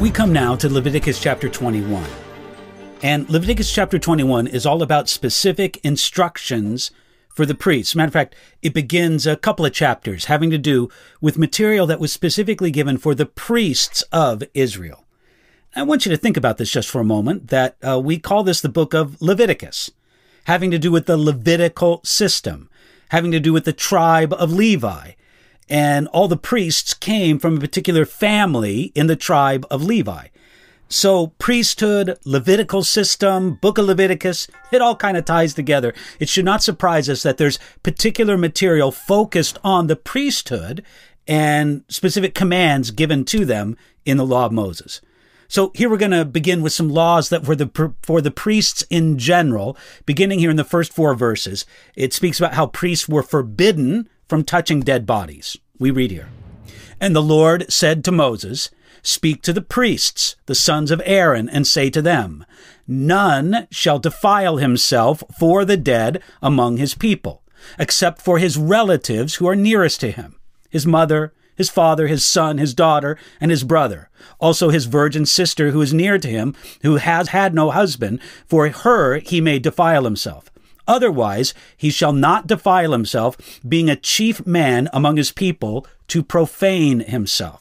We come now to Leviticus chapter 21. And Leviticus chapter 21 is all about specific instructions for the priests. Matter of fact, it begins a couple of chapters having to do with material that was specifically given for the priests of Israel. I want you to think about this just for a moment, that we call this the book of Leviticus, having to do with the Levitical system, having to do with the tribe of Levi. And all the priests came from a particular family in the tribe of Levi. So priesthood, Levitical system, book of Leviticus, it all kind of ties together. It should not surprise us that there's particular material focused on the priesthood and specific commands given to them in the law of Moses. So here we're going to begin with some laws that were for the priests in general, beginning here in the first 4 verses. It speaks about how priests were forbidden from touching dead bodies. We read here, "And the Lord said to Moses, Speak to the priests, the sons of Aaron, and say to them, None shall defile himself for the dead among his people, except for his relatives who are nearest to him, his mother, his father, his son, his daughter, and his brother, also his virgin sister who is near to him, who has had no husband, for her he may defile himself. Otherwise he shall not defile himself, being a chief man among his people, to profane himself."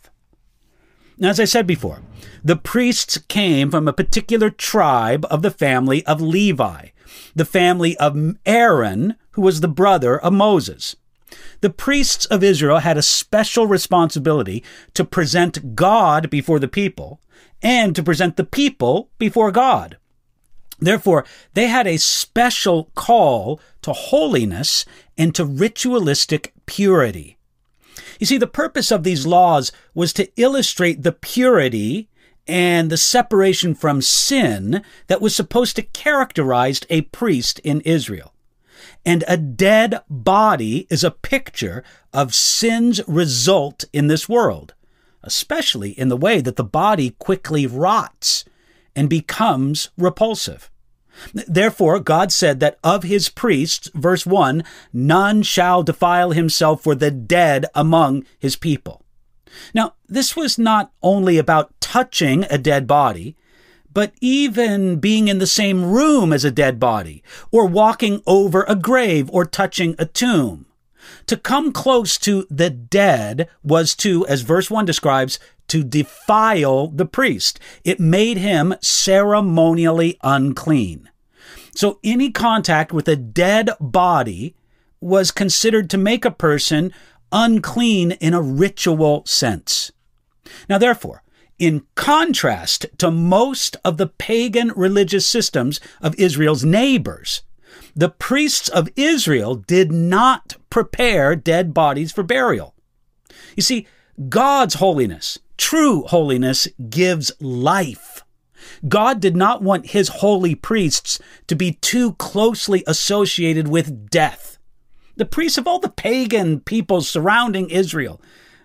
Now, as I said before, the priests came from a particular tribe of the family of Levi, the family of Aaron, who was the brother of Moses. The priests of Israel had a special responsibility to present God before the people and to present the people before God. Therefore, they had a special call to holiness and to ritualistic purity. You see, the purpose of these laws was to illustrate the purity and the separation from sin that was supposed to characterize a priest in Israel. And a dead body is a picture of sin's result in this world, especially in the way that the body quickly rots and becomes repulsive. Therefore, God said that of his priests, verse 1, none shall defile himself for the dead among his people. Now, this was not only about touching a dead body, but even being in the same room as a dead body, or walking over a grave, or touching a tomb. To come close to the dead was to, as verse 1 describes, to defile the priest. It made him ceremonially unclean. So any contact with a dead body was considered to make a person unclean in a ritual sense. Now, therefore, in contrast to most of the pagan religious systems of Israel's neighbors, the priests of Israel did not prepare dead bodies for burial. You see, God's holiness, true holiness, gives life. God did not want his holy priests to be too closely associated with death. The priests of all the pagan peoples surrounding Israel,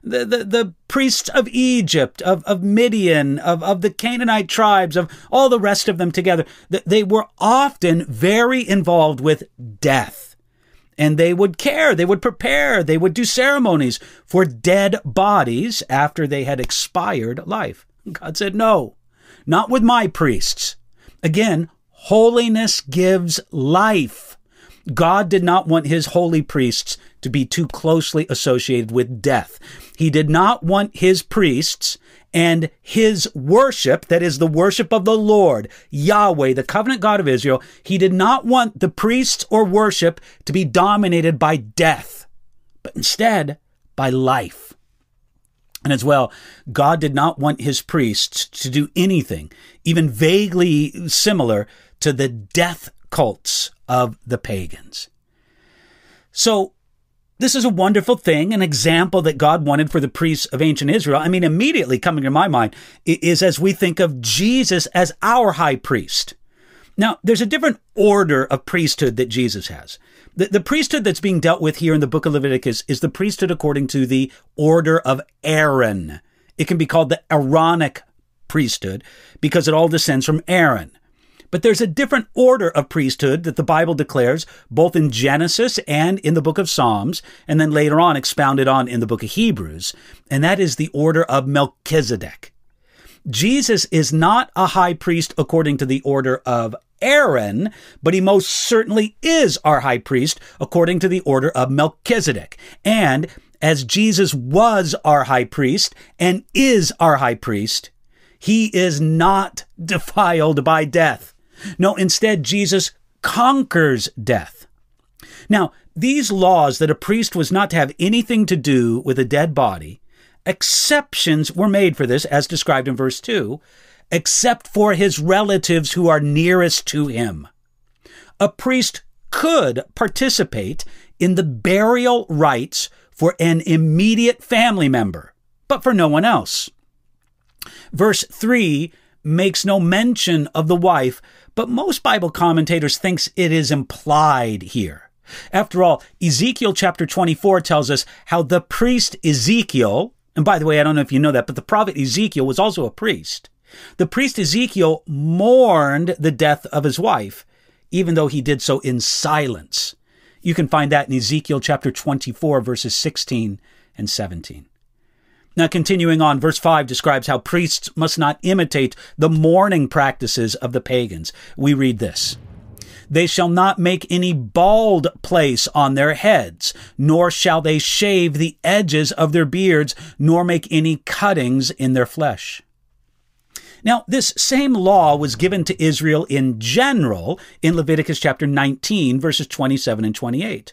the priests of Egypt, of Midian, of the Canaanite tribes, of all the rest of them together, they were often very involved with death. And they would care, they would prepare, they would do ceremonies for dead bodies after they had expired life. God said, no, not with my priests. Again, holiness gives life. God did not want his holy priests to be too closely associated with death. He did not want his priests and his worship, that is the worship of the Lord, Yahweh, the covenant God of Israel, he did not want the priests or worship to be dominated by death, but instead by life. And as well, God did not want his priests to do anything, even vaguely similar to the death cults of the pagans. So, this is a wonderful thing, an example that God wanted for the priests of ancient Israel. I mean, immediately coming to my mind is as we think of Jesus as our high priest. Now, there's a different order of priesthood that Jesus has. The priesthood that's being dealt with here in the book of Leviticus is the priesthood according to the order of Aaron. It can be called the Aaronic priesthood because it all descends from Aaron. But there's a different order of priesthood that the Bible declares both in Genesis and in the book of Psalms, and then later on expounded on in the book of Hebrews, and that is the order of Melchizedek. Jesus is not a high priest according to the order of Aaron, but he most certainly is our high priest according to the order of Melchizedek. And as Jesus was our high priest and is our high priest, he is not defiled by death. No, instead, Jesus conquers death. Now, these laws that a priest was not to have anything to do with a dead body, exceptions were made for this, as described in verse 2, except for his relatives who are nearest to him. A priest could participate in the burial rites for an immediate family member, but for no one else. Verse 3 makes no mention of the wife, but most Bible commentators think it is implied here. After all, Ezekiel chapter 24 tells us how the priest Ezekiel, and by the way, I don't know if you know that, but the prophet Ezekiel was also a priest. The priest Ezekiel mourned the death of his wife, even though he did so in silence. You can find that in Ezekiel chapter 24, verses 16 and 17. Now, continuing on, verse 5 describes how priests must not imitate the mourning practices of the pagans. We read this: "They shall not make any bald place on their heads, nor shall they shave the edges of their beards, nor make any cuttings in their flesh." Now, this same law was given to Israel in general in Leviticus chapter 19, verses 27 and 28.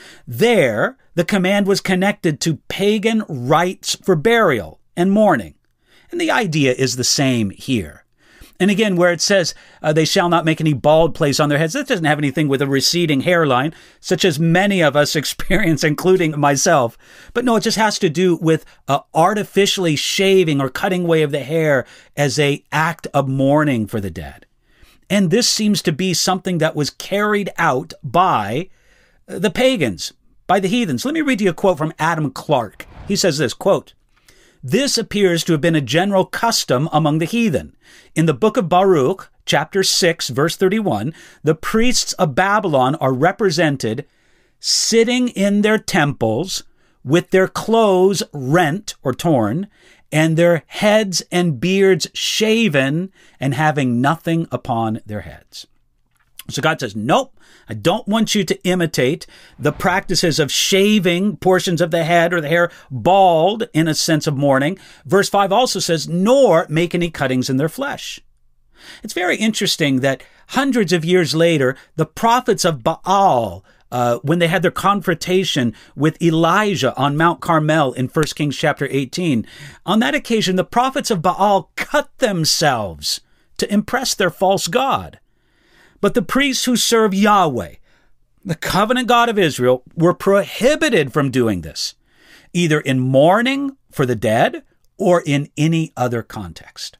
There, the command was connected to pagan rites for burial and mourning. And the idea is the same here. And again, where it says they shall not make any bald place on their heads, that doesn't have anything with a receding hairline, such as many of us experience, including myself. But no, it just has to do with artificially shaving or cutting away of the hair as an act of mourning for the dead. And this seems to be something that was carried out by the pagans, by the heathens. Let me read you a quote from Adam Clarke. He says this, quote, "This appears to have been a general custom among the heathen. In the book of Baruch, chapter 6, verse 31, the priests of Babylon are represented sitting in their temples with their clothes rent or torn, and their heads and beards shaven, and having nothing upon their heads." So God says, nope, I don't want you to imitate the practices of shaving portions of the head or the hair bald in a sense of mourning. Verse 5 also says, nor make any cuttings in their flesh. It's very interesting that hundreds of years later, the prophets of Baal, when they had their confrontation with Elijah on Mount Carmel in 1 Kings chapter 18, on that occasion, the prophets of Baal cut themselves to impress their false god. But the priests who serve Yahweh, the covenant God of Israel, were prohibited from doing this, either in mourning for the dead or in any other context.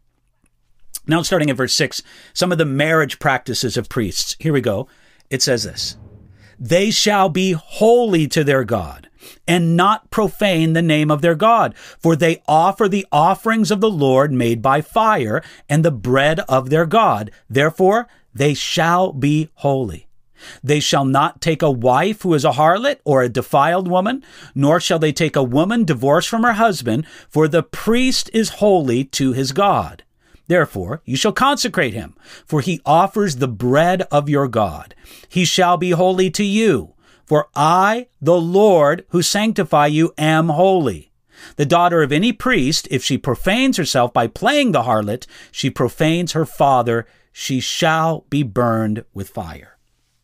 Now, starting at verse 6, some of the marriage practices of priests. Here we go. It says this: "They shall be holy to their God, and not profane the name of their God, for they offer the offerings of the Lord made by fire, and the bread of their God. Therefore, they shall be holy. They shall not take a wife who is a harlot or a defiled woman, nor shall they take a woman divorced from her husband, for the priest is holy to his God. Therefore, you shall consecrate him, for he offers the bread of your God. He shall be holy to you, for I, the Lord, who sanctify you, am holy. The daughter of any priest, if she profanes herself by playing the harlot, she profanes her father. She shall be burned with fire."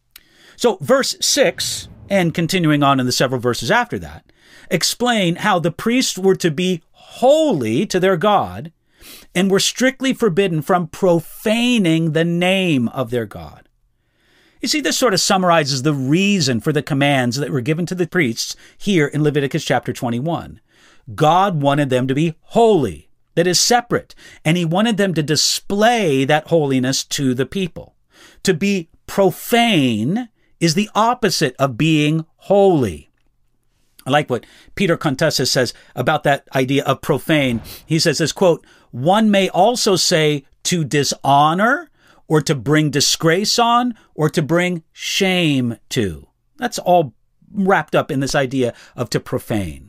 So verse 6, and continuing on in the several verses after that, explain how the priests were to be holy to their God and were strictly forbidden from profaning the name of their God. You see, this sort of summarizes the reason for the commands that were given to the priests here in Leviticus chapter 21. God wanted them to be holy, that is separate, and he wanted them to display that holiness to the people. To be profane is the opposite of being holy. I like what Peter Contessa says about that idea of profane. He says this, quote, "One may also say to dishonor, or to bring disgrace on, or to bring shame to." That's all wrapped up in this idea of to profane.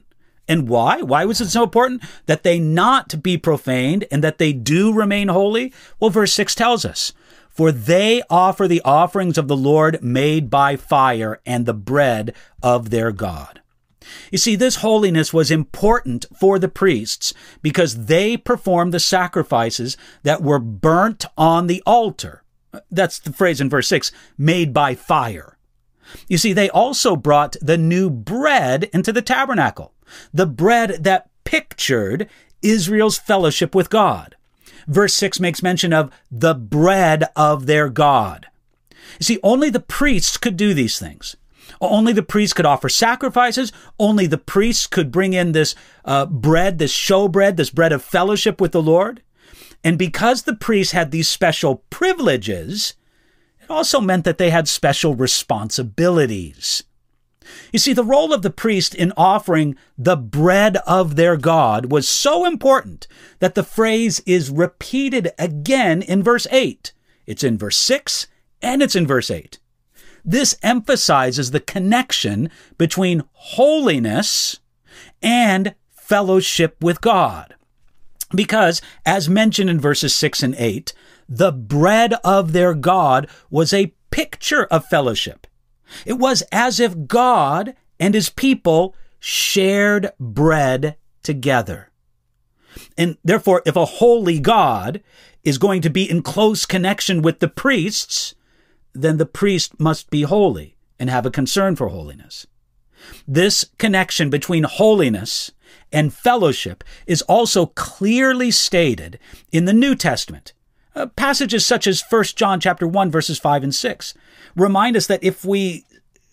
And why? Why was it so important that they not be profaned and that they do remain holy? Well, verse 6 tells us, for they offer the offerings of the Lord made by fire and the bread of their God. You see, this holiness was important for the priests because they performed the sacrifices that were burnt on the altar. That's the phrase in verse 6, made by fire. You see, they also brought the new bread into the tabernacle, the bread that pictured Israel's fellowship with God. Verse 6 makes mention of the bread of their God. You see, only the priests could do these things. Only the priests could offer sacrifices. Only the priests could bring in this bread, this showbread, this bread of fellowship with the Lord. And because the priests had these special privileges, it also meant that they had special responsibilities. You see, the role of the priest in offering the bread of their God was so important that the phrase is repeated again in verse 8. It's in verse 6 and it's in verse 8. This emphasizes the connection between holiness and fellowship with God. Because, as mentioned in verses 6 and 8, the bread of their God was a picture of fellowship. It was as if God and his people shared bread together. And therefore, if a holy God is going to be in close connection with the priests, then the priest must be holy and have a concern for holiness. This connection between holiness and fellowship is also clearly stated in the New Testament. Passages such as 1 John chapter 1, verses 5 and 6 remind us that if we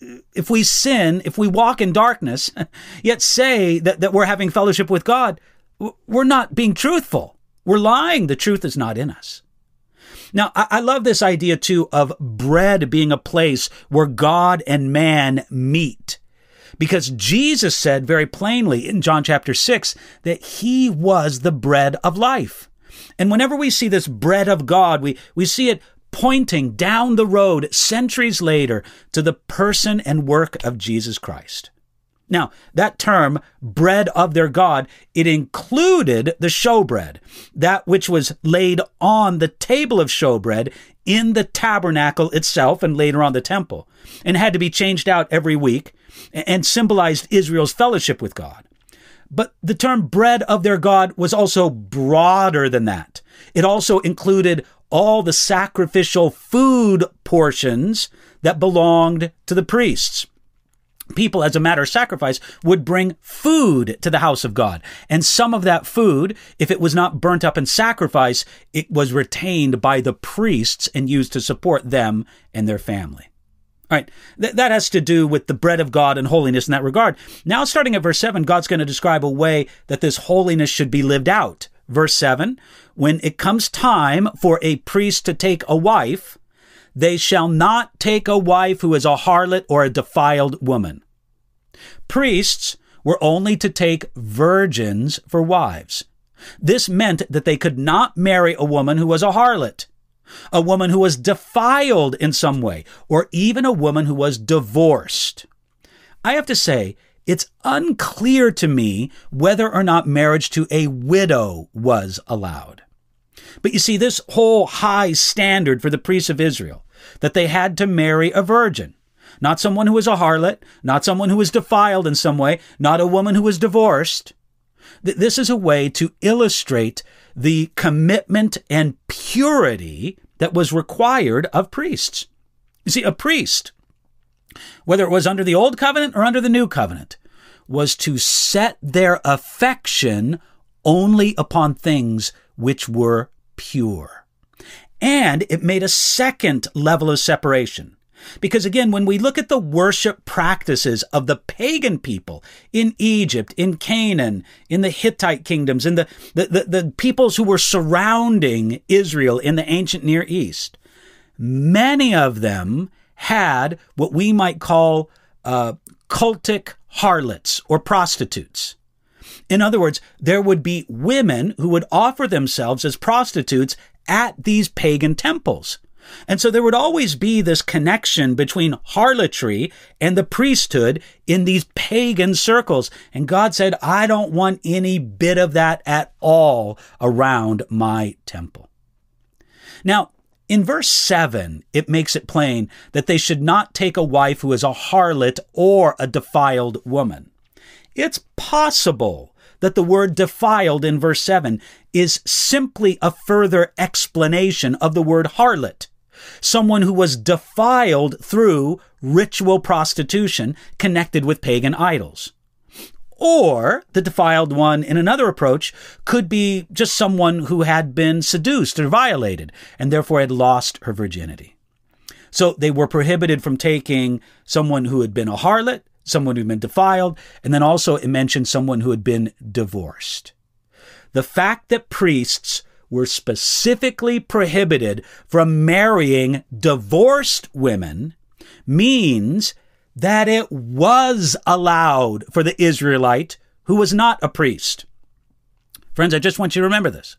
sin, if we walk in darkness, yet say that we're having fellowship with God, we're not being truthful. We're lying. The truth is not in us. Now, I love this idea, too, of bread being a place where God and man meet. Because Jesus said very plainly in John chapter 6 that he was the bread of life. And whenever we see this bread of God, we see it pointing down the road centuries later to the person and work of Jesus Christ. Now, that term, bread of their God, it included the showbread, that which was laid on the table of showbread in the tabernacle itself and later on the temple, and had to be changed out every week and symbolized Israel's fellowship with God. But the term bread of their God was also broader than that. It also included all the sacrificial food portions that belonged to the priests. People, as a matter of sacrifice, would bring food to the house of God. And some of that food, if it was not burnt up in sacrifice, it was retained by the priests and used to support them and their family. All right, that has to do with the bread of God and holiness in that regard. Now, starting at verse 7, God's going to describe a way that this holiness should be lived out. Verse 7, when it comes time for a priest to take a wife, they shall not take a wife who is a harlot or a defiled woman. Priests were only to take virgins for wives. This meant that they could not marry a woman who was a harlot, a woman who was defiled in some way, or even a woman who was divorced. I have to say, it's unclear to me whether or not marriage to a widow was allowed. But you see, this whole high standard for the priests of Israel, that they had to marry a virgin, not someone who was a harlot, not someone who was defiled in some way, not a woman who was divorced. This is a way to illustrate the commitment and purity that was required of priests. You see, a priest, whether it was under the Old Covenant or under the New Covenant, was to set their affection only upon things which were pure. And it made a second level of separation. Because again, when we look at the worship practices of the pagan people in Egypt, in Canaan, in the Hittite kingdoms, in the peoples who were surrounding Israel in the ancient Near East, many of them had what we might call cultic harlots or prostitutes. In other words, there would be women who would offer themselves as prostitutes at these pagan temples. And so there would always be this connection between harlotry and the priesthood in these pagan circles. And God said, I don't want any bit of that at all around my temple. Now, in verse 7, it makes it plain that they should not take a wife who is a harlot or a defiled woman. It's possible that the word defiled in verse 7 is simply a further explanation of the word harlot, someone who was defiled through ritual prostitution connected with pagan idols. Or the defiled one in another approach could be just someone who had been seduced or violated and therefore had lost her virginity. So they were prohibited from taking someone who had been a harlot, someone who had been defiled, and then also it mentioned someone who had been divorced. The fact that priests were specifically prohibited from marrying divorced women means that it was allowed for the Israelite who was not a priest. Friends, I just want you to remember this.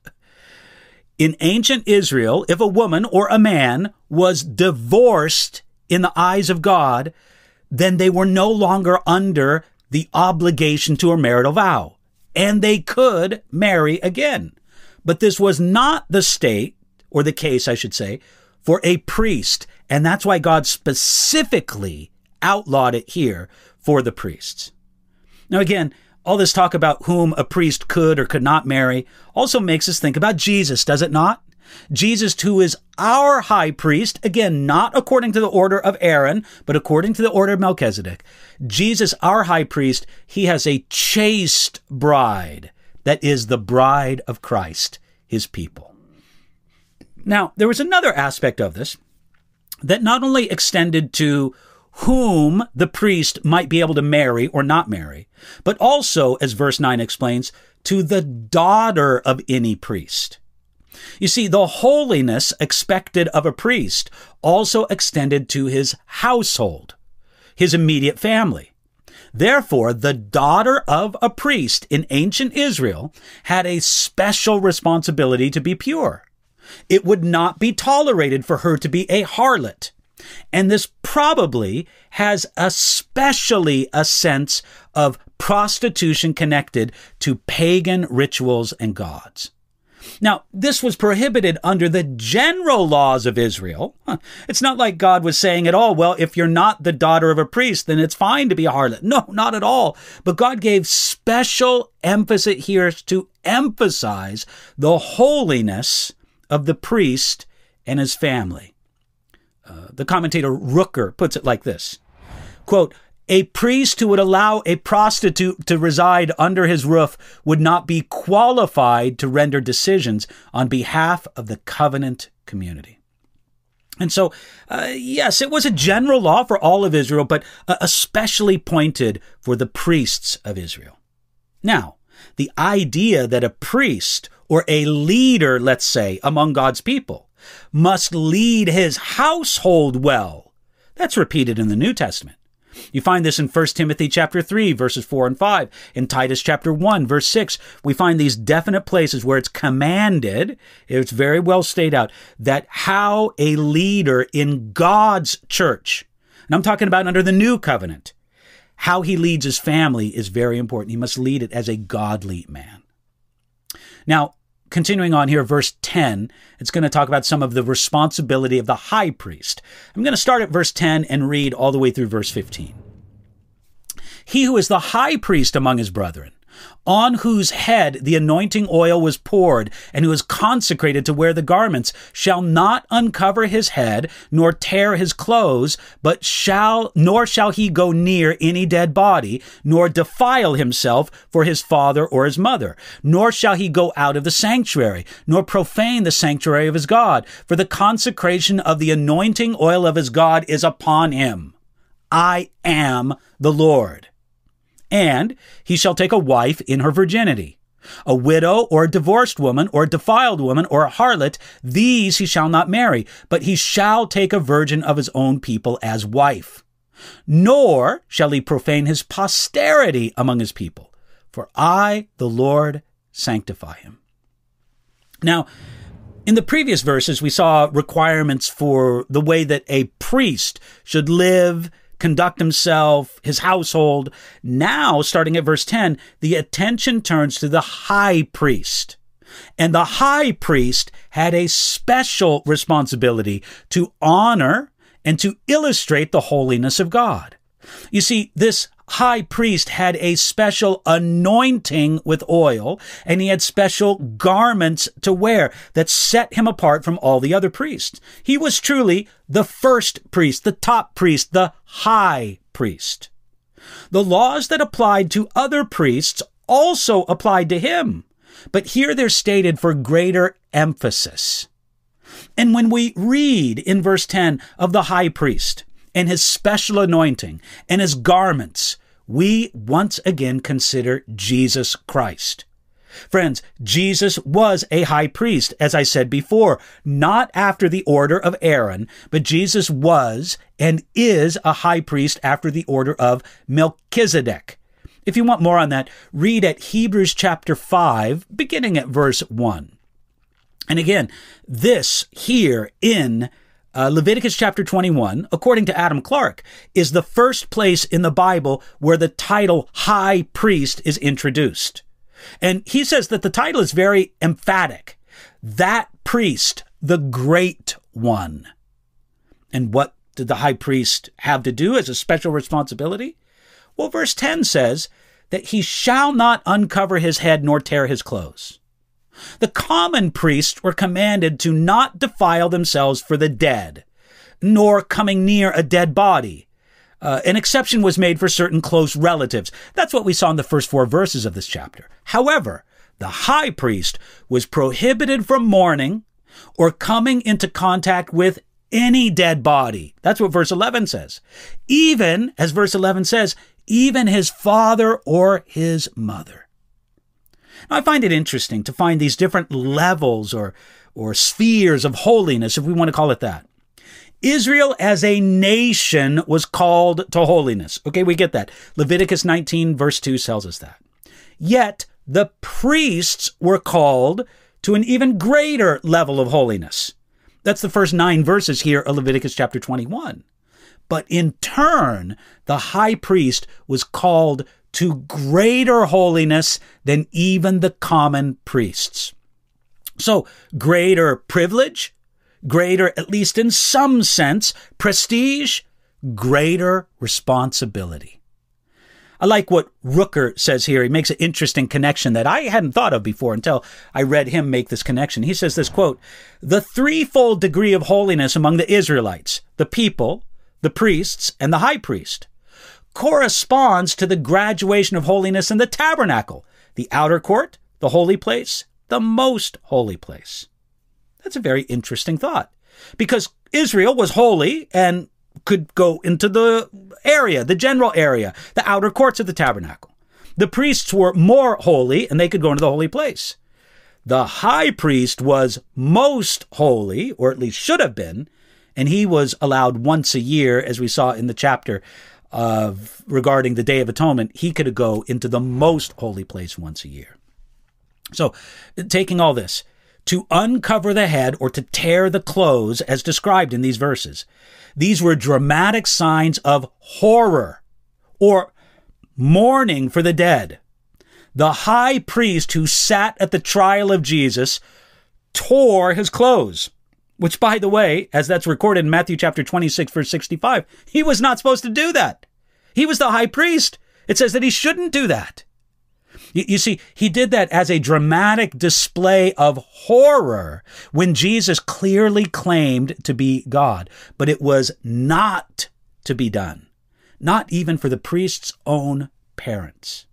In ancient Israel, if a woman or a man was divorced in the eyes of God, then they were no longer under the obligation to a marital vow, and they could marry again. But this was not the state, or the case, I should say, for a priest, and that's why God specifically outlawed it here for the priests. Now again, all this talk about whom a priest could or could not marry also makes us think about Jesus, does it not? Jesus, who is our high priest, again, not according to the order of Aaron, but according to the order of Melchizedek. Jesus, our high priest, he has a chaste bride that is the bride of Christ, his people. Now, there was another aspect of this that not only extended to whom the priest might be able to marry or not marry, but also, as verse 9 explains, to the daughter of any priest. You see, the holiness expected of a priest also extended to his household, his immediate family. Therefore, the daughter of a priest in ancient Israel had a special responsibility to be pure. It would not be tolerated for her to be a harlot. And this probably has especially a sense of prostitution connected to pagan rituals and gods. Now, this was prohibited under the general laws of Israel. It's not like God was saying at all, well, if you're not the daughter of a priest, then it's fine to be a harlot. No, not at all. But God gave special emphasis here to emphasize the holiness of the priest and his family. The commentator Rooker puts it like this, quote, a priest who would allow a prostitute to reside under his roof would not be qualified to render decisions on behalf of the covenant community. And so, yes, it was a general law for all of Israel, but especially pointed for the priests of Israel. Now, the idea that a priest or a leader, let's say, among God's people must lead his household well, that's repeated in the New Testament. You find this in 1 Timothy chapter 3, verses 4 and 5. In Titus chapter 1, verse 6, we find these definite places where it's commanded, it's very well stated out, that how a leader in God's church, and I'm talking about under the new covenant, how he leads his family is very important. He must lead it as a godly man. Now, continuing on here, verse 10, it's going to talk about some of the responsibility of the high priest. I'm going to start at verse 10 and read all the way through verse 15. He who is the high priest among his brethren, on whose head the anointing oil was poured, and who is consecrated to wear the garments, shall not uncover his head, nor tear his clothes, nor shall he go near any dead body, nor defile himself for his father or his mother, nor shall he go out of the sanctuary, nor profane the sanctuary of his God, for the consecration of the anointing oil of his God is upon him. I am the Lord. And he shall take a wife in her virginity. A widow or a divorced woman or a defiled woman or a harlot, these he shall not marry, but he shall take a virgin of his own people as wife. Nor shall he profane his posterity among his people, for I, the Lord, sanctify him. Now, In the previous verses, we saw requirements for the way that a priest should live, conduct himself, his household. Now, starting at verse 10, the attention turns to the high priest. And the high priest had a special responsibility to honor and to illustrate the holiness of God. You see, this high priest had a special anointing with oil, and he had special garments to wear that set him apart from all the other priests. He was truly the first priest, the top priest, the high priest. The laws that applied to other priests also applied to him, but here they're stated for greater emphasis. And when we read in verse 10 of the high priest and his special anointing and his garments, we once again consider Jesus Christ. Friends, Jesus was a high priest, as I said before, not after the order of Aaron, but Jesus was and is a high priest after the order of Melchizedek. If you want more on that, read at Hebrews chapter 5, beginning at verse 1. And again, this here in Leviticus chapter 21, according to Adam Clarke, is the first place in the Bible where the title high priest is introduced. And he says that the title is very emphatic. That priest, the great one. And what did the high priest have to do as a special responsibility? Well, verse 10 says that he shall not uncover his head nor tear his clothes. The common priests were commanded to not defile themselves for the dead, nor coming near a dead body. An exception was made for certain close relatives. That's what we saw in the first 4 verses of this chapter. However, the high priest was prohibited from mourning or coming into contact with any dead body. That's what verse 11 says. Even, as verse 11 says, even his father or his mother. Now, I find it interesting to find these different levels or spheres of holiness, if we want to call it that. Israel as a nation was called to holiness. Okay, we get that. Leviticus 19 verse 2 tells us that. Yet, the priests were called to an even greater level of holiness. That's the first 9 verses here of Leviticus chapter 21. But in turn, the high priest was called to greater holiness than even the common priests. So, greater privilege, greater, at least in some sense, prestige, greater responsibility. I like what Rooker says here. He makes an interesting connection that I hadn't thought of before until I read him make this connection. He says this, quote, "The threefold degree of holiness among the Israelites, the people, the priests, and the high priest, corresponds to the graduation of holiness in the tabernacle, the outer court, the holy place, the most holy place." That's a very interesting thought, because Israel was holy and could go into the area, the general area, the outer courts of the tabernacle. The priests were more holy and they could go into the holy place. The high priest was most holy, or at least should have been, and he was allowed once a year, as we saw in the chapter regarding the Day of Atonement, he could go into the most holy place once a year. So, taking all this, to uncover the head or to tear the clothes, as described in these verses, these were dramatic signs of horror or mourning for the dead. The high priest who sat at the trial of Jesus tore his clothes, which, by the way, as that's recorded in Matthew chapter 26, verse 65, he was not supposed to do that. He was the high priest. It says that he shouldn't do that. You see, he did that as a dramatic display of horror when Jesus clearly claimed to be God, but it was not to be done, not even for the priest's own parents.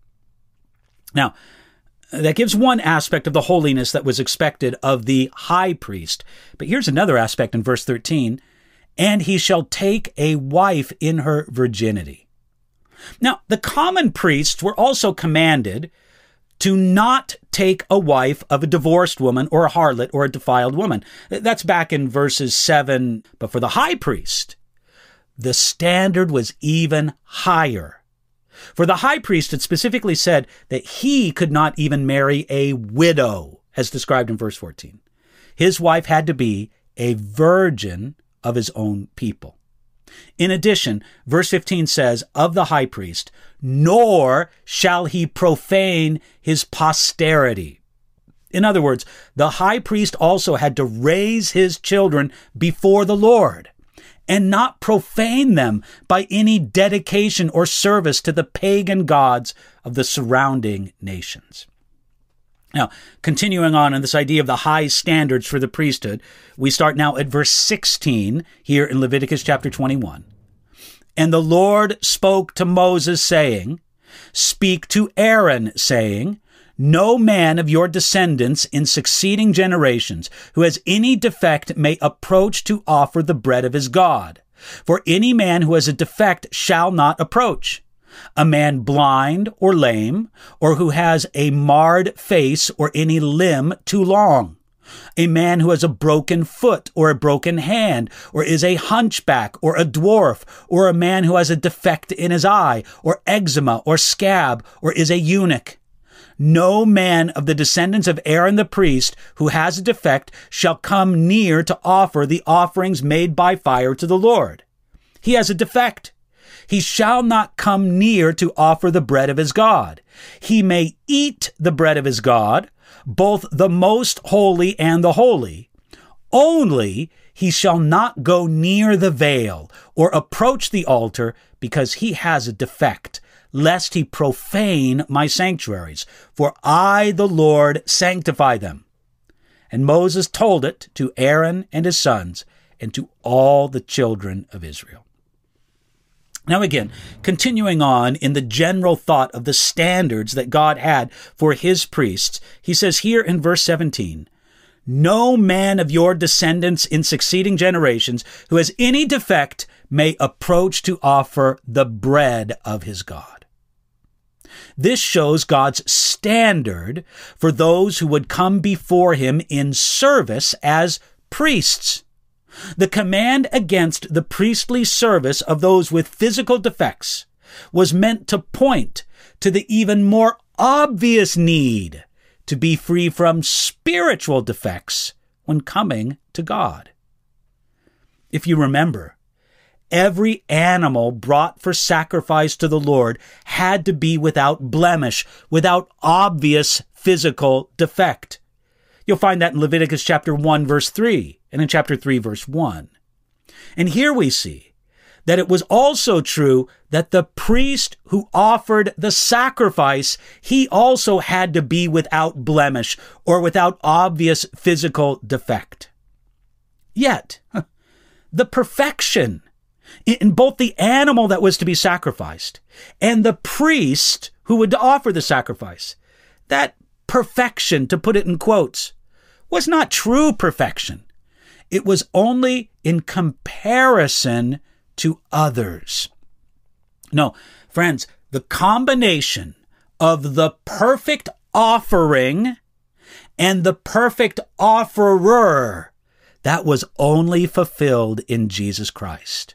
Now, that gives one aspect of the holiness that was expected of the high priest. But here's another aspect in verse 13. "And he shall take a wife in her virginity." Now, the common priests were also commanded to not take a wife of a divorced woman or a harlot or a defiled woman. That's back in verses 7. But for the high priest, the standard was even higher. For the high priest, it specifically said that he could not even marry a widow, as described in verse 14. his wife had to be a virgin of his own people. In addition, verse 15 says of the high priest, nor shall he profane his posterity. In other words, the high priest also had to raise his children before the Lord and not profane them by any dedication or service to the pagan gods of the surrounding nations. Now, continuing on in this idea of the high standards for the priesthood, we start now at verse 16 here in Leviticus chapter 21. And the Lord spoke to Moses, saying, Speak to Aaron, saying, No man of your descendants in succeeding generations who has any defect may approach to offer the bread of his God. For any man who has a defect shall not approach. A man blind or lame, or who has a marred face or any limb too long. A man who has a broken foot or a broken hand, or is a hunchback or a dwarf, or a man who has a defect in his eye, or eczema or scab, or is a eunuch. No man of the descendants of Aaron the priest who has a defect shall come near to offer the offerings made by fire to the Lord. He has a defect. He shall not come near to offer the bread of his God. He may eat the bread of his God, both the most holy and the holy. Only he shall not go near the veil or approach the altar because he has a defect, lest he profane my sanctuaries. For I, the Lord, sanctify them. And Moses told it to Aaron and his sons and to all the children of Israel. Now again, continuing on in the general thought of the standards that God had for his priests, he says here in verse 17, No man of your descendants in succeeding generations who has any defect may approach to offer the bread of his God. This shows God's standard for those who would come before him in service as priests. The command against the priestly service of those with physical defects was meant to point to the even more obvious need to be free from spiritual defects when coming to God. If you remember, every animal brought for sacrifice to the Lord had to be without blemish, without obvious physical defect. You'll find that in Leviticus chapter 1, verse 3, and in chapter 3, verse 1. And here we see that it was also true that the priest who offered the sacrifice, he also had to be without blemish or without obvious physical defect. Yet, the perfection in both the animal that was to be sacrificed and the priest who would offer the sacrifice, that perfection, to put it in quotes, was not true perfection. It was only in comparison to others. No, friends, the combination of the perfect offering and the perfect offerer, that was only fulfilled in Jesus Christ.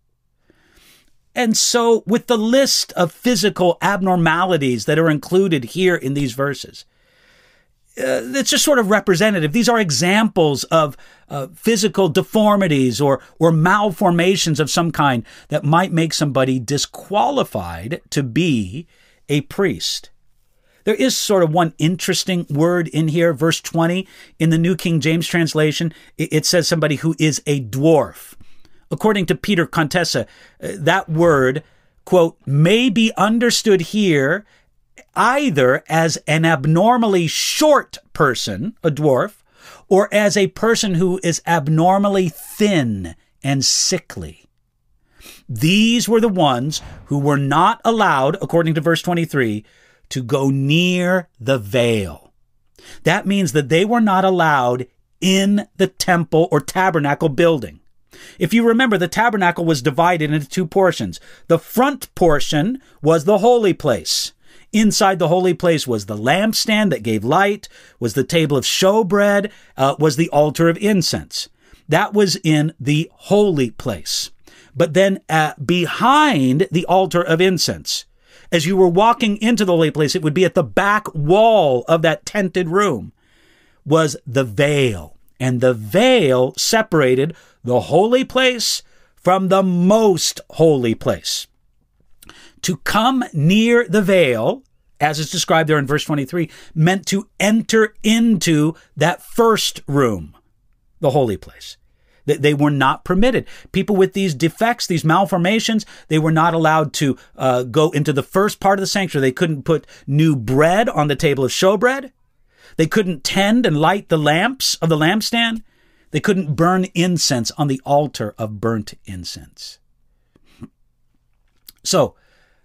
And so, with the list of physical abnormalities that are included here in these verses, it's just sort of representative. These are examples of physical deformities or malformations of some kind that might make somebody disqualified to be a priest. There is sort of one interesting word in here, verse 20, in the New King James translation. It says somebody who is a dwarf. According to Peter Contessa, that word, quote, may be understood here either as an abnormally short person, a dwarf, or as a person who is abnormally thin and sickly. These were the ones who were not allowed, according to verse 23, to go near the veil. That means that they were not allowed in the temple or tabernacle building. If you remember, the tabernacle was divided into two portions. The front portion was the holy place. Inside the holy place was the lampstand that gave light, was the table of showbread, was the altar of incense. That was in the holy place. But then behind the altar of incense, as you were walking into the holy place, it would be at the back wall of that tented room, was the veil. and the veil separated the holy place from the most holy place. To come near the veil, as is described there in verse 23, meant to enter into that first room, the holy place. They were not permitted. People with these defects, these malformations, they were not allowed to go into the first part of the sanctuary. They couldn't put new bread on the table of showbread. They couldn't tend and light the lamps of the lampstand. They couldn't burn incense on the altar of burnt incense. So,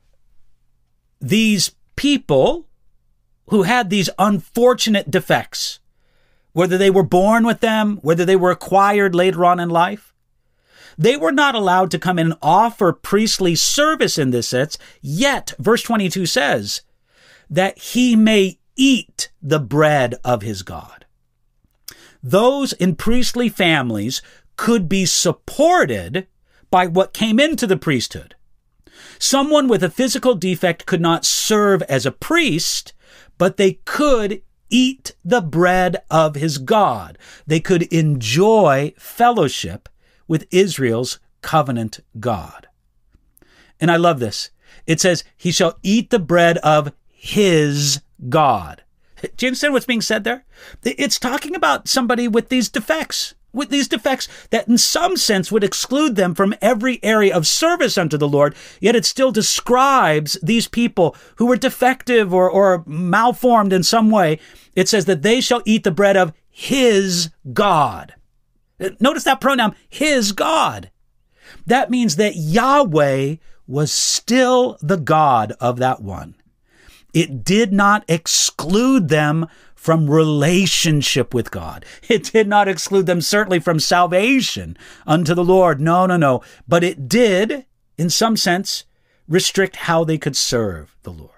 these people who had these unfortunate defects, whether they were born with them, whether they were acquired later on in life, they were not allowed to come in and offer priestly service in this sense. Yet, verse 22 says that he may eat the bread of his God. Those in priestly families could be supported by what came into the priesthood. Someone with a physical defect could not serve as a priest, but they could eat the bread of his God. They could enjoy fellowship with Israel's covenant God. And I love this. It says, he shall eat the bread of his God. Do you understand what's being said there? It's talking about somebody with these defects that in some sense would exclude them from every area of service unto the Lord, yet it still describes these people who were defective or malformed in some way. It says that they shall eat the bread of his God. Notice that pronoun, his God. That means that Yahweh was still the God of that one. It did not exclude them from relationship with God. It did not exclude them certainly from salvation unto the Lord. No. But it did, in some sense, restrict how they could serve the Lord.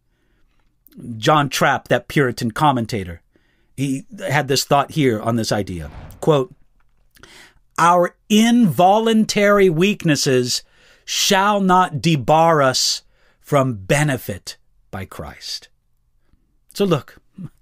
John Trapp, that Puritan commentator, he had this thought here on this idea. Quote, our involuntary weaknesses shall not debar us from benefit by Christ. So look,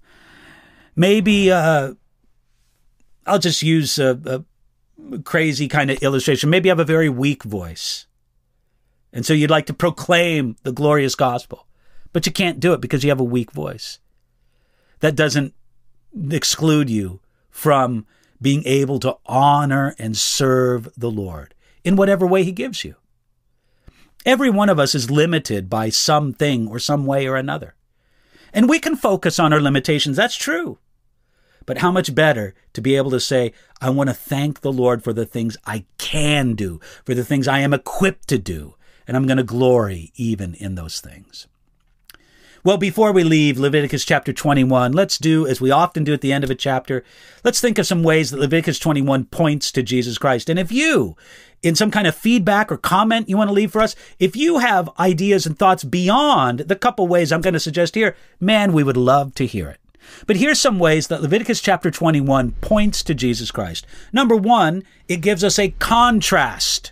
maybe I'll just use a crazy kind of illustration. Maybe you have a very weak voice, and so you'd like to proclaim the glorious gospel, but you can't do it because you have a weak voice. That doesn't exclude you from being able to honor and serve the Lord in whatever way he gives you. Every one of us is limited by something or some way or another. And we can focus on our limitations. That's true. But how much better to be able to say, I want to thank the Lord for the things I can do, for the things I am equipped to do, and I'm going to glory even in those things. Well, before we leave Leviticus chapter 21, let's do, as we often do at the end of a chapter, let's think of some ways that Leviticus 21 points to Jesus Christ. And if you, in some kind of feedback or comment you want to leave for us, if you have ideas and thoughts beyond the couple ways I'm going to suggest here, man, we would love to hear it. But here's some ways that Leviticus chapter 21 points to Jesus Christ. Number one, it gives us a contrast.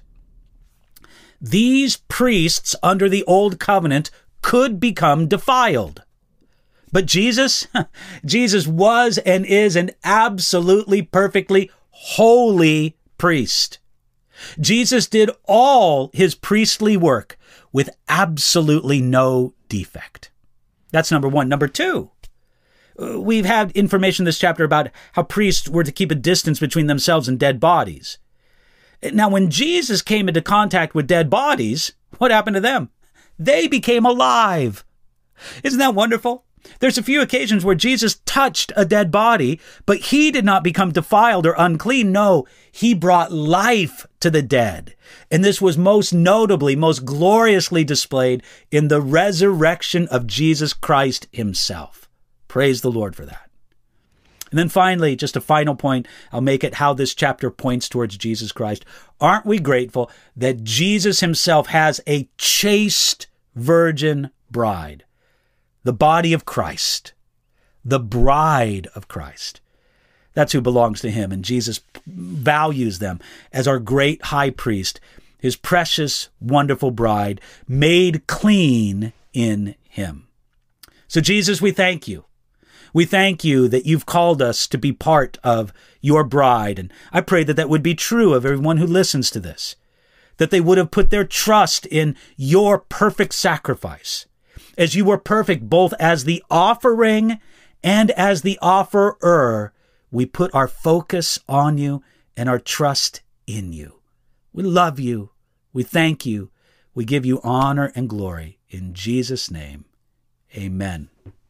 These priests under the old covenant could become defiled. But Jesus was and is an absolutely perfectly holy priest. Jesus did all his priestly work with absolutely no defect. That's number one. Number two, we've had information in this chapter about how priests were to keep a distance between themselves and dead bodies. Now, when Jesus came into contact with dead bodies, what happened to them? They became alive. Isn't that wonderful? There's a few occasions where Jesus touched a dead body, but he did not become defiled or unclean. No, he brought life to the dead. And this was most notably, most gloriously displayed in the resurrection of Jesus Christ himself. Praise the Lord for that. And then finally, just a final point, I'll make it how this chapter points towards Jesus Christ. Aren't we grateful that Jesus himself has a chaste virgin bride, the body of Christ, the bride of Christ? That's who belongs to him, and Jesus values them as our great high priest, his precious, wonderful bride, made clean in him. So Jesus, we thank you. We thank you that you've called us to be part of your bride. And I pray that that would be true of everyone who listens to this, that they would have put their trust in your perfect sacrifice, as you were perfect both as the offering and as the offerer. We put our focus on you and our trust in you. We love you. We thank you. We give you honor and glory. In Jesus' name, amen.